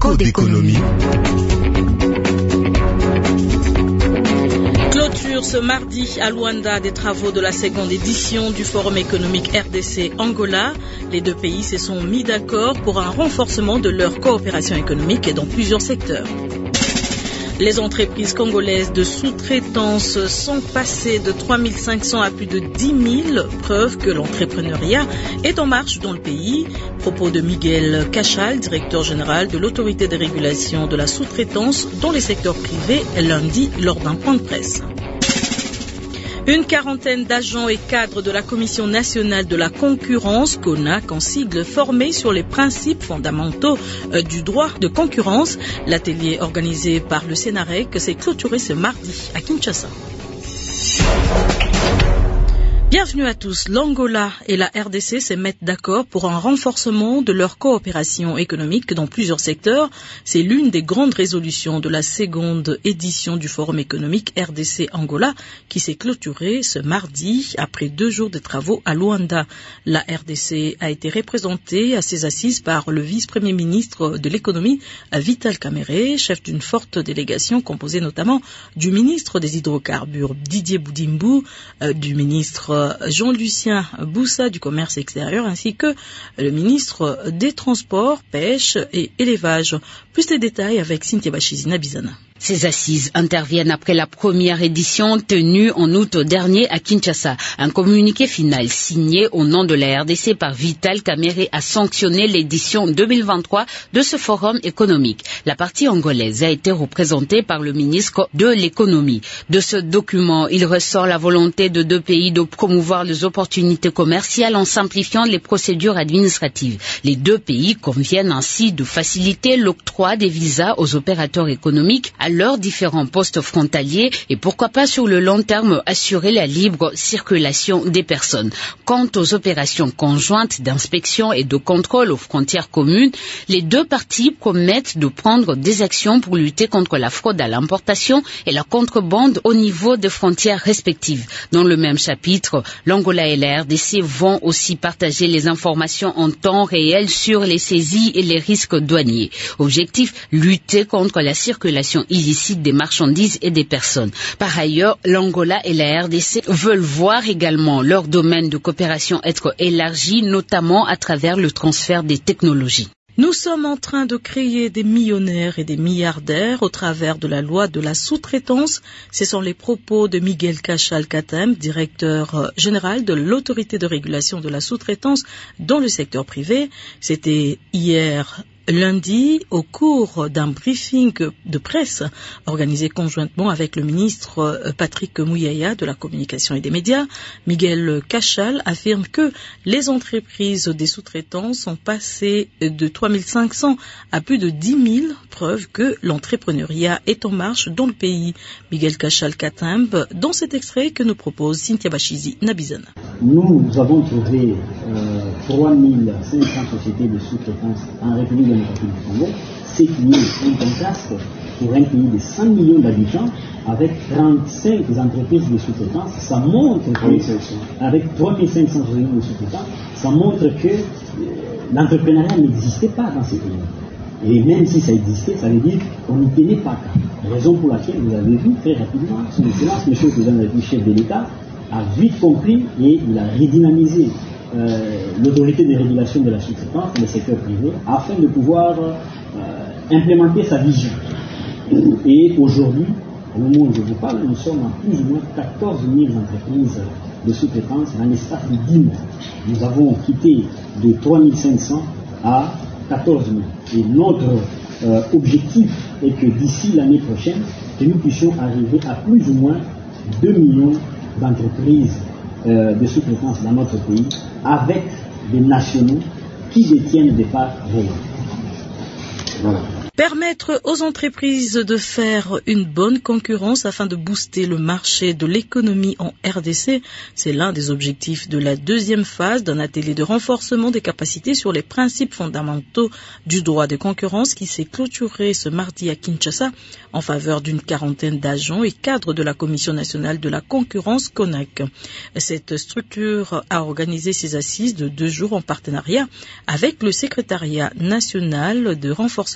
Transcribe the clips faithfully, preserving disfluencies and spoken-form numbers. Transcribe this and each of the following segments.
Code d'économie. Clôture ce mardi à Luanda des travaux de la seconde édition du Forum économique R D C-Angola. Les deux pays se sont mis d'accord pour un renforcement de leur coopération économique dans plusieurs secteurs. Les entreprises congolaises de sous-traitance sont passées de trois mille cinq cents à plus de dix mille, preuve que l'entrepreneuriat est en marche dans le pays. Propos de Miguel Cachal, directeur général de l'autorité de régulation de la sous-traitance dans les secteurs privés, lundi lors d'un point de presse. Une quarantaine d'agents et cadres de la Commission nationale de la concurrence, CONAC en sigle, formés sur les principes fondamentaux du droit de concurrence. L'atelier organisé par le Sénarec s'est clôturé ce mardi à Kinshasa. Bienvenue à tous. L'Angola et la R D C se mettent d'accord pour un renforcement de leur coopération économique dans plusieurs secteurs. C'est l'une des grandes résolutions de la seconde édition du Forum économique R D C-Angola qui s'est clôturée ce mardi après deux jours de travaux à Luanda. La R D C a été représentée à ses assises par le vice-premier ministre de l'économie, Vital Kamerhe, chef d'une forte délégation composée notamment du ministre des hydrocarbures, Didier Boudimbu, euh, du ministre Jean-Lucien Boussa du commerce extérieur ainsi que le ministre des Transports, Pêche et Élevage. Plus de détails avec Cynthia Bachizina Bizana. Ces assises interviennent après la première édition tenue en août dernier à Kinshasa. Un communiqué final signé au nom de la R D C par Vital Kamerhe a sanctionné l'édition deux mille vingt-trois de ce forum économique. La partie angolaise a été représentée par le ministre de l'économie. De ce document, il ressort la volonté de deux pays de promouvoir les opportunités commerciales en simplifiant les procédures administratives. Les deux pays conviennent ainsi de faciliter l'octroi des visas aux opérateurs économiques à leurs différents postes frontaliers et pourquoi pas sur le long terme assurer la libre circulation des personnes. Quant aux opérations conjointes d'inspection et de contrôle aux frontières communes, les deux parties promettent de prendre des actions pour lutter contre la fraude à l'importation et la contrebande au niveau des frontières respectives. Dans le même chapitre, l'Angola et la R D C vont aussi partager les informations en temps réel sur les saisies et les risques douaniers. Objectif, lutter contre la circulation illicite des marchandises et des personnes. Par ailleurs, l'Angola et la R D C veulent voir également leur domaine de coopération être élargi, notamment à travers le transfert des technologies. Nous sommes en train de créer des millionnaires et des milliardaires au travers de la loi de la sous-traitance. Ce sont les propos de Miguel Cachal Katem, directeur général de l'autorité de régulation de la sous-traitance dans le secteur privé. C'était hier lundi, au cours d'un briefing de presse organisé conjointement avec le ministre Patrick Mouyaya de la communication et des médias, Miguel Cachal affirme que les entreprises des sous-traitants sont passées de trois mille cinq cents à plus de dix mille, preuve que l'entrepreneuriat est en marche dans le pays. Miguel Cachal Katembe, dans cet extrait que nous propose Cynthia Bachizi Nabizana. Nous, nous avons trouvé euh, trois mille cinq cents sociétés de sous-traitance en République démocratique du Congo, ce qui est un contraste pour un pays de cent millions d'habitants avec trente-cinq entreprises de sous-traitance. Ça montre que, avec trois mille cinq cents sociétés de sous-traitance, ça montre que euh, l'entrepreneuriat n'existait pas dans ces pays. Et même si ça existait, ça veut dire qu'on n'y tenait pas compte. Raison pour laquelle vous avez vu très rapidement, son excellence, M. le président de la République, chef de l'État, a vite compris et il a redynamisé euh, l'autorité de régulation de la sous-traitance dans le secteur privé afin de pouvoir euh, implémenter sa vision. Et aujourd'hui, au moment où je vous parle, nous sommes à plus ou moins quatorze mille entreprises de sous-traitance dans l'espace de dix mois. Nous avons quitté de trois mille cinq cents à quatorze mille. Et notre euh, objectif est que d'ici l'année prochaine, que nous puissions arriver à plus ou moins deux millions d'entreprises euh, de sous-traitance dans notre pays avec des nationaux qui détiennent des parts réelles. Voilà. Permettre aux entreprises de faire une bonne concurrence afin de booster le marché de l'économie en R D C, c'est l'un des objectifs de la deuxième phase d'un atelier de renforcement des capacités sur les principes fondamentaux du droit de concurrence qui s'est clôturé ce mardi à Kinshasa en faveur d'une quarantaine d'agents et cadres de la Commission nationale de la concurrence CONAC. Cette structure a organisé ses assises de deux jours en partenariat avec le secrétariat national de renforcement des capacités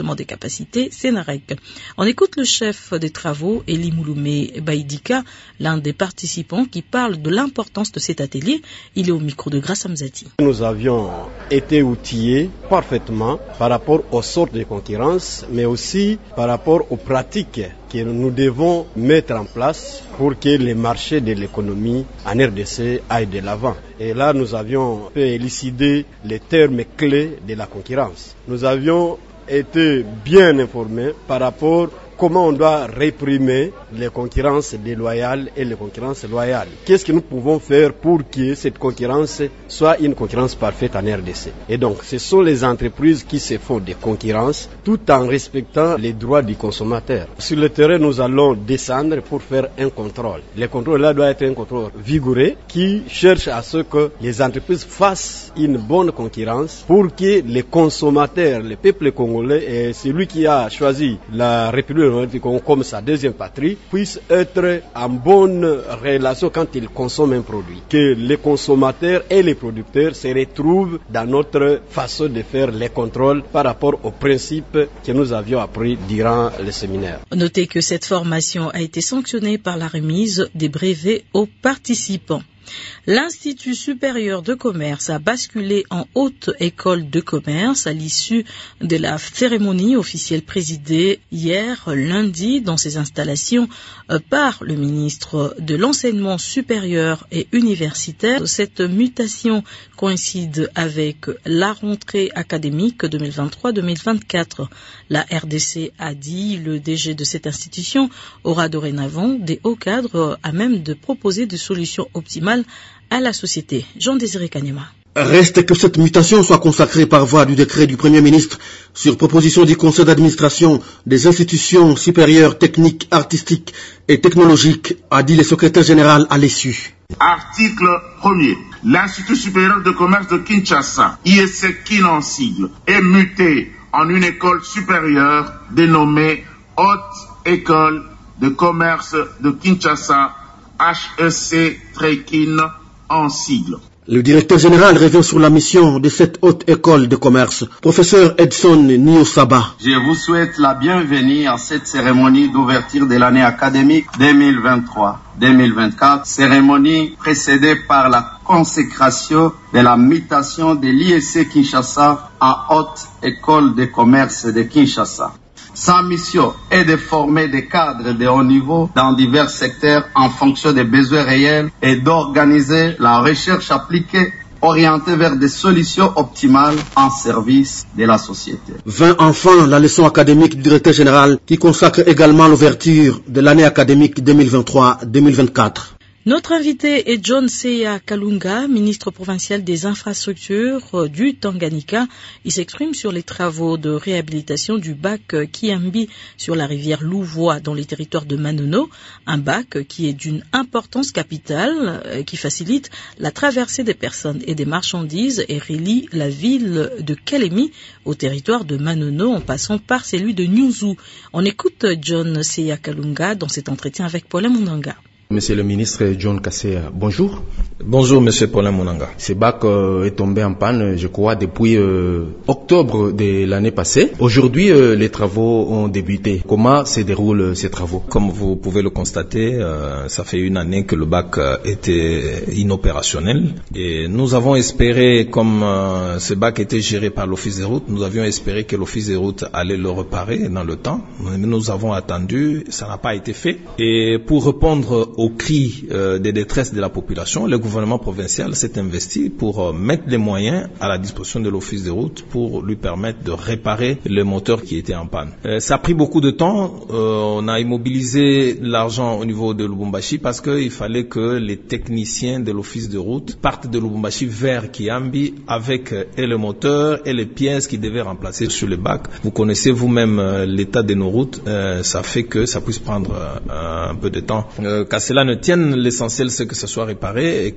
capacité Sénarec. On écoute le chef des travaux, Eli Mouloumé Baïdika, l'un des participants qui parle de l'importance de cet atelier. Il est au micro de Grace Amzati. Nous avions été outillés parfaitement par rapport aux sortes de concurrence, mais aussi par rapport aux pratiques que nous devons mettre en place pour que les marchés de l'économie en R D C aillent de l'avant. Et là, nous avions fait élucider les termes clés de la concurrence. Nous avions été bien informés par rapport comment on doit réprimer les concurrences déloyales et les concurrences loyales. Qu'est-ce que nous pouvons faire pour que cette concurrence soit une concurrence parfaite en R D C? Et donc, ce sont les entreprises qui se font des concurrences tout en respectant les droits du consommateur. Sur le terrain, nous allons descendre pour faire un contrôle. Le contrôle là doit être un contrôle vigoureux qui cherche à ce que les entreprises fassent une bonne concurrence pour que les consommateurs, le peuple congolais et celui qui a choisi la République comme sa deuxième patrie, puisse être en bonne relation quand ils consomment un produit. Que les consommateurs et les producteurs se retrouvent dans notre façon de faire les contrôles par rapport aux principes que nous avions appris durant le séminaire. Notez que cette formation a été sanctionnée par la remise des brevets aux participants. L'Institut supérieur de commerce a basculé en haute école de commerce à l'issue de la cérémonie officielle présidée hier lundi dans ses installations par le ministre de l'Enseignement supérieur et universitaire. Cette mutation coïncide avec la rentrée académique deux mille vingt-trois deux mille vingt-quatre. La R D C a dit le D G de cette institution aura dorénavant des hauts cadres à même de proposer des solutions optimales à la société. Jean-Désiré Kanyama. Reste que cette mutation soit consacrée par voie du décret du Premier ministre sur proposition du Conseil d'administration des institutions supérieures techniques, artistiques et technologiques, a dit le secrétaire général à l'issue. Article premier. L'Institut supérieur de commerce de Kinshasa, I S C Kin en sigle, est muté en une école supérieure dénommée Haute École de commerce de Kinshasa, H E C Kin en sigle. Le directeur général revient sur la mission de cette haute école de commerce. Professeur Edson Niosaba. Je vous souhaite la bienvenue à cette cérémonie d'ouverture de l'année académique deux mille vingt-trois deux mille vingt-quatre, cérémonie précédée par la consécration de la mutation de l'I S C Kinshasa à Haute École de commerce de Kinshasa. Sa mission est de former des cadres de haut niveau dans divers secteurs en fonction des besoins réels et d'organiser la recherche appliquée orientée vers des solutions optimales en service de la société. vingt enfants, la leçon académique du directeur général qui consacre également l'ouverture de l'année académique deux mille vingt-trois deux mille vingt-quatre. Notre invité est John Seya Kalunga, ministre provincial des infrastructures du Tanganyika. Il s'exprime sur les travaux de réhabilitation du bac Kiambi sur la rivière Louvois dans les territoires de Manono. Un bac qui est d'une importance capitale, qui facilite la traversée des personnes et des marchandises et relie la ville de Kalemi au territoire de Manono en passant par celui de Nyuzu. On écoute John Seya Kalunga dans cet entretien avec Paulin Mondanga. Monsieur le ministre John Kasseya, bonjour. Bonjour, monsieur Paulin Monanga. Ce bac euh, est tombé en panne, je crois, depuis euh, octobre de l'année passée. Aujourd'hui, euh, les travaux ont débuté. Comment se déroulent euh, ces travaux? Comme vous pouvez le constater, euh, ça fait une année que le bac euh, était inopérationnel. Et nous avons espéré, comme euh, ce bac était géré par l'Office des routes, nous avions espéré que l'Office des routes allait le réparer dans le temps. Mais nous avons attendu, ça n'a pas été fait. Et pour répondre aux cris euh, de détresse de la population, le gouvernement provincial s'est investi pour euh, mettre les moyens à la disposition de l'Office des routes pour lui permettre de réparer le moteur qui était en panne. Euh, ça a pris beaucoup de temps. Euh, on a immobilisé l'argent au niveau de Lubumbashi parce qu'il fallait que les techniciens de l'Office de route partent de Lubumbashi vers Kiambi avec euh, et le moteur et les pièces qui devaient remplacer sur le bac. Vous connaissez vous-même euh, l'état de nos routes. Euh, ça fait que ça puisse prendre euh, un peu de temps. Euh, Qu'à cela ne tienne, l'essentiel c'est que ça soit réparé et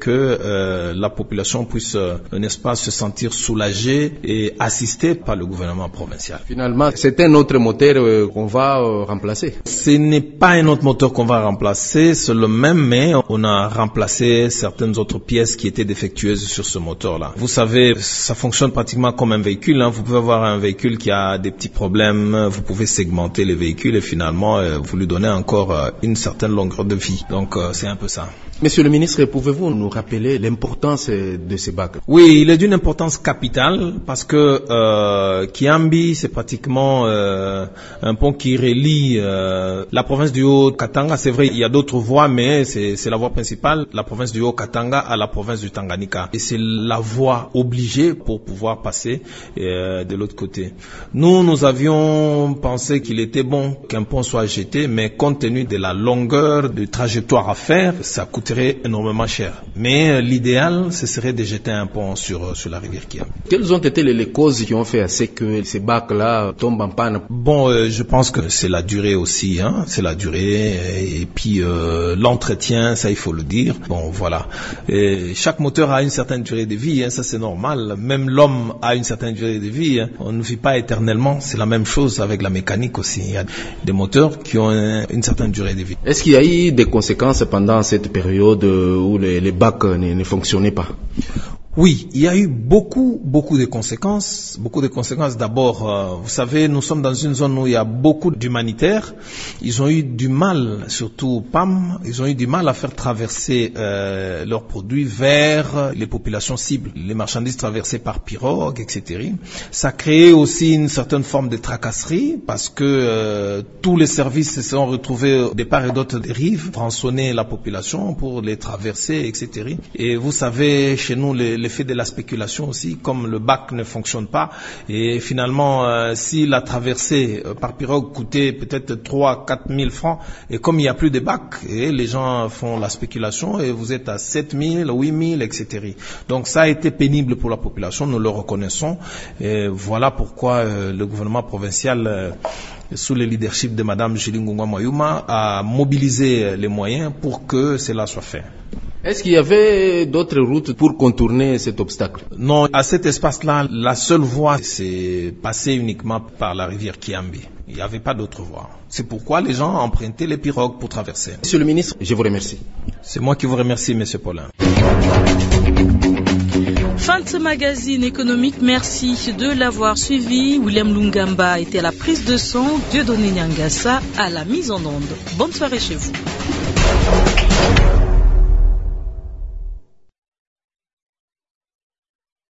que euh, la population puisse, euh, n'est-ce pas, se sentir soulagée et assistée par le gouvernement provincial. Finalement, c'est un autre moteur euh, qu'on va euh, remplacer. Ce n'est pas un autre moteur qu'on va remplacer, c'est le même, mais on a remplacé certaines autres pièces qui étaient défectueuses sur ce moteur-là. Vous savez, ça fonctionne pratiquement comme un véhicule, hein. Vous pouvez avoir un véhicule qui a des petits problèmes, vous pouvez segmenter les véhicules et finalement, euh, vous lui donnez encore euh, une certaine longueur de vie. Donc, euh, c'est un peu ça. Monsieur le ministre, pouvez-vous nous rappeler l'importance de ces bacs? Oui, il est d'une importance capitale parce que euh, Kiambi, c'est pratiquement euh, un pont qui relie euh, la province du Haut-Katanga. C'est vrai, il y a d'autres voies, mais c'est, c'est la voie principale, la province du Haut-Katanga à la province du Tanganyika. Et c'est la voie obligée pour pouvoir passer euh, de l'autre côté. Nous, nous avions pensé qu'il était bon qu'un pont soit jeté, mais compte tenu de la longueur de trajectoire à faire, ça coûterait énormément cher. Mais euh, l'idéal, ce serait de jeter un pont sur, sur la rivière Kiambi. Quelles ont été les, les causes qui ont fait assez que ces bacs-là tombent en panne? Bon, euh, je pense que c'est la durée aussi, hein. C'est la durée et, et puis euh, l'entretien, ça il faut le dire. Bon, voilà. Et chaque moteur a une certaine durée de vie, hein, ça c'est normal. Même l'homme a une certaine durée de vie. Hein. On ne vit pas éternellement. C'est la même chose avec la mécanique aussi. Il y a des moteurs qui ont une certaine durée de vie. Est-ce qu'il y a eu des conséquences pendant cette période où les, les bacs ne, ne fonctionnaient pas? Oui, il y a eu beaucoup, beaucoup de conséquences. Beaucoup de conséquences. D'abord, euh, vous savez, nous sommes dans une zone où il y a beaucoup d'humanitaires. Ils ont eu du mal, surtout P A M, ils ont eu du mal à faire traverser euh, leurs produits vers les populations cibles. Les marchandises traversées par pirogue, et cetera. Ça a créé aussi une certaine forme de tracasserie parce que euh, tous les services se sont retrouvés de part et d'autre des rives, rançonner la population pour les traverser, et cetera. Et vous savez, chez nous, les l'effet de la spéculation aussi, comme le bac ne fonctionne pas et finalement euh, si la traversée euh, par pirogue coûtait peut-être trois à quatre mille francs et comme il n'y a plus de bac et les gens font la spéculation et vous êtes à sept mille, huit mille, et cetera. Donc ça a été pénible pour la population, nous le reconnaissons et voilà pourquoi euh, le gouvernement provincial euh, sous le leadership de Madame Julie Ngunga Mayuma a mobilisé les moyens pour que cela soit fait. Est-ce qu'il y avait d'autres routes pour contourner cet obstacle? Non, à cet espace-là, la seule voie, c'est passer uniquement par la rivière Kiambi. Il n'y avait pas d'autre voie. C'est pourquoi les gens empruntaient les pirogues pour traverser. Monsieur le ministre, je vous remercie. C'est moi qui vous remercie, Monsieur Paulin. Fin de ce magazine économique, merci de l'avoir suivi. William Lungamba était à la prise de son, Dieudonné Nyangassa à la mise en onde. Bonne soirée chez vous.